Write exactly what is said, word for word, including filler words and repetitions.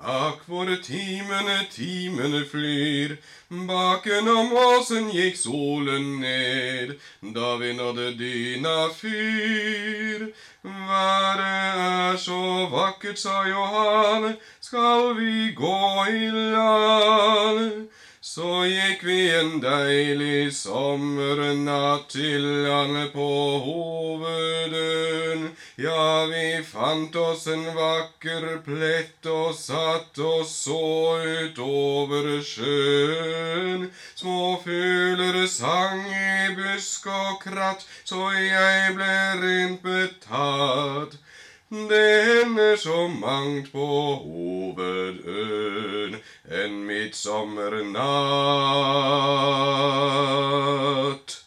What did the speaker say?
Akk hvor timene, timene flyr, bakenom åsen gikk solen ned, da vi nådde dyna fyr. Været er så vakkert, sa Johan, skal vi gå i land? Så gikk vi en deilig sommernatt til landet på Hovedøen. Ja, vi fant oss en vakker plett og satt og så utover sjøen. Små fugler sang i busk og kratt, så jeg ble rent betatt. Det hender så mangt på Hovedøen en midtsommernnatt.